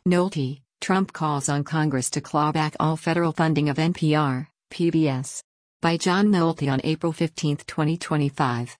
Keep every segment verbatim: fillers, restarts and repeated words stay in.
Nolte, Trump calls on Congress to claw back all federal funding of N P R, P B S. By John Nolte on April fifteenth, twenty twenty-five.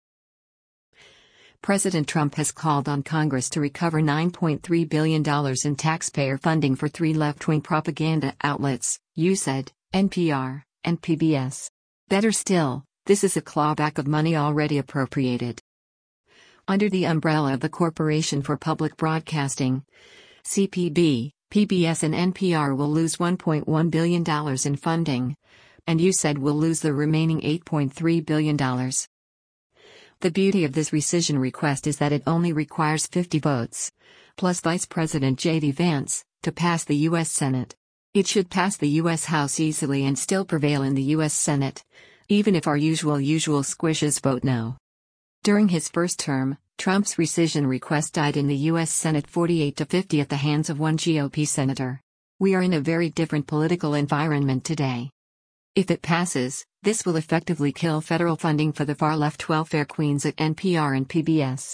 President Trump has called on Congress to recover nine point three billion dollars in taxpayer funding for three left-wing propaganda outlets, U S A D, N P R, and P B S. Better still, this is a clawback of money already appropriated. Under the umbrella of the Corporation for Public Broadcasting, C P B, P B S and N P R will lose one point one billion dollars in funding, and U S A D will lose the remaining eight point three billion dollars. The beauty of this rescission request is that it only requires fifty votes, plus Vice President J D Vance, to pass the U S Senate. It should pass the U S House easily and still prevail in the U S Senate, even if our usual usual squishes vote no. During his first term, Trump's rescission request died in the U S Senate forty-eight to fifty at the hands of one G O P senator. We are in a very different political environment today. If it passes, this will effectively kill federal funding for the far-left welfare queens at N P R and P B S.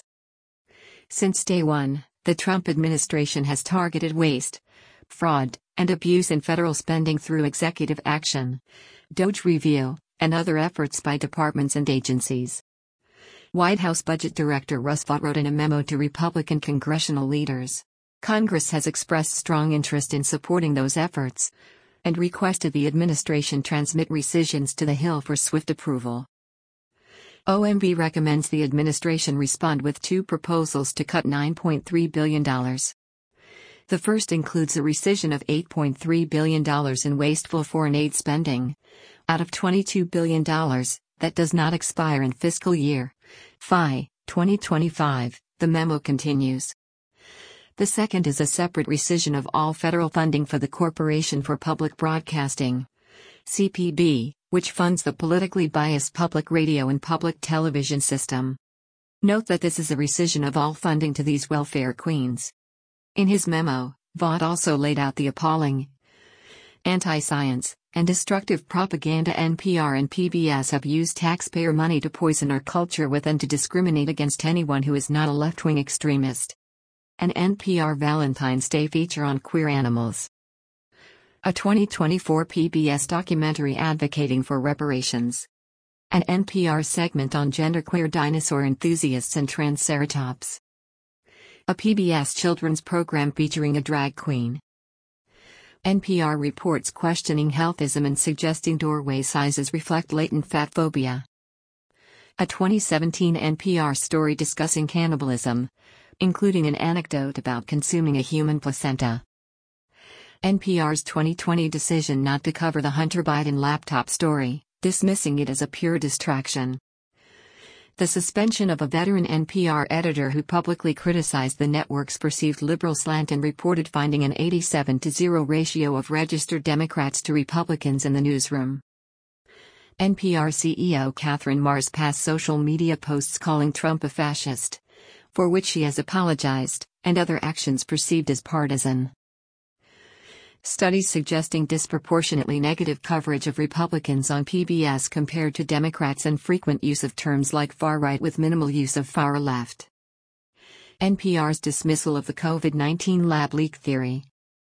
Since day one, the Trump administration has targeted waste, fraud, and abuse in federal spending through executive action, DOGE review, and other efforts by departments and agencies. White House Budget Director Russ Vought wrote in a memo to Republican congressional leaders. Congress has expressed strong interest in supporting those efforts, and requested the administration transmit rescissions to the Hill for swift approval. O M B recommends the administration respond with two proposals to cut nine point three billion dollars. The first includes a rescission of eight point three billion dollars in wasteful foreign aid spending, out of twenty-two billion dollars, that does not expire in fiscal year five, twenty twenty-five, the memo continues. The second is a separate rescission of all federal funding for the Corporation for Public Broadcasting, C P B, which funds the politically biased public radio and public television system. Note that this is a rescission of all funding to these welfare queens. In his memo, Vought also laid out the appalling anti-science and destructive propaganda N P R and P B S have used taxpayer money to poison our culture with and to discriminate against anyone who is not a left-wing extremist. An N P R Valentine's Day feature on queer animals. A twenty twenty-four P B S documentary advocating for reparations. An N P R segment on genderqueer dinosaur enthusiasts and Triceratops. A P B S children's program featuring a drag queen. N P R reports questioning healthism and suggesting doorway sizes reflect latent fat phobia. A twenty seventeen N P R story discussing cannibalism, including an anecdote about consuming a human placenta. N P R's twenty twenty decision not to cover the Hunter Biden laptop story, dismissing it as a pure distraction. The suspension of a veteran N P R editor who publicly criticized the network's perceived liberal slant and reported finding an eighty-seven to zero ratio of registered Democrats to Republicans in the newsroom. N P R C E O Catherine Mars passed social media posts calling Trump a fascist, for which she has apologized, and other actions perceived as partisan. Studies suggesting disproportionately negative coverage of Republicans on P B S compared to Democrats and frequent use of terms like far-right with minimal use of far-left. N P R's dismissal of the COVID nineteen lab leak theory.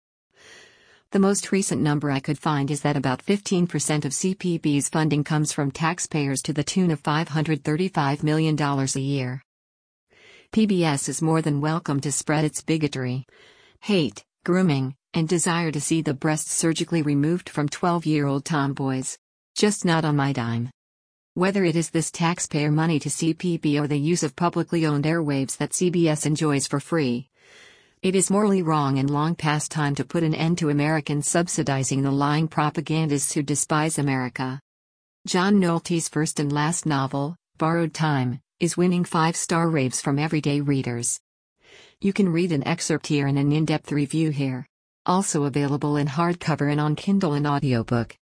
The most recent number I could find is that about fifteen percent of C P B's funding comes from taxpayers to the tune of five hundred thirty-five million dollars a year. P B S is more than welcome to spread its bigotry, hate, grooming, and desire to see the breasts surgically removed from twelve-year-old tomboys. Just not on my dime. Whether it is this taxpayer money to C P B or the use of publicly owned airwaves that C B S enjoys for free, it is morally wrong and long past time to put an end to Americans subsidizing the lying propagandists who despise America. John Nolte's first and last novel, Borrowed Time, is winning five-star raves from everyday readers. You can read an excerpt here and an in-depth review here. Also available in hardcover and on Kindle and audiobook.